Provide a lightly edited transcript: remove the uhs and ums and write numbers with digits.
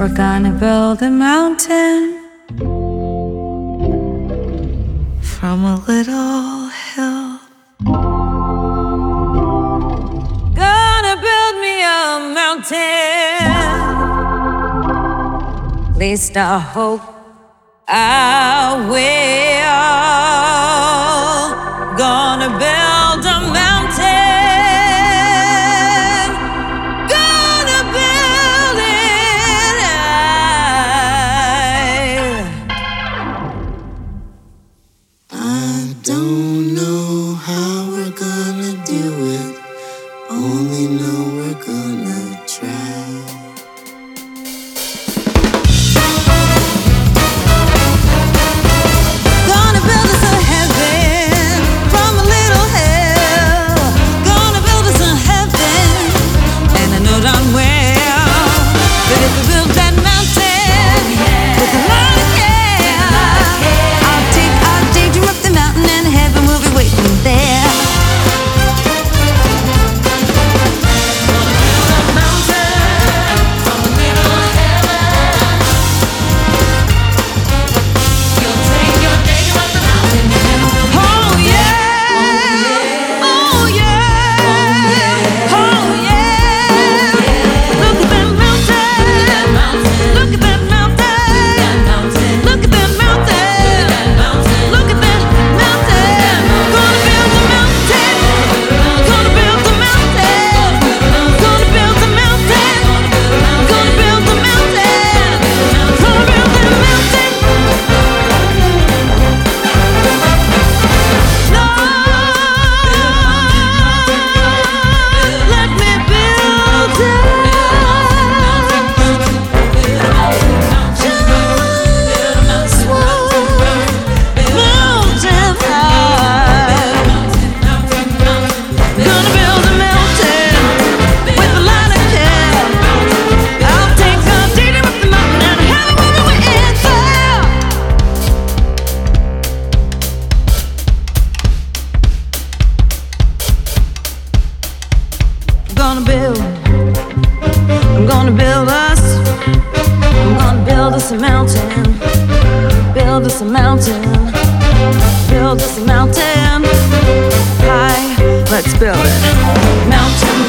We're gonna build a mountain from a little hill. Gonna build me a mountain. At least I hope I will. Gonna build a mountain. Gonna build it high. I don't know how we're gonna do it. Only know we're gonna try. Gonna build us a heaven from a little hell. Gonna build us a heaven, and I know darn well that if we build that mountain with a lot of care, I'll take you up the mountain, and heaven will be waiting there. I'm gonna build us a mountain, build us a mountain, build us a mountain high, let's build it. Mountain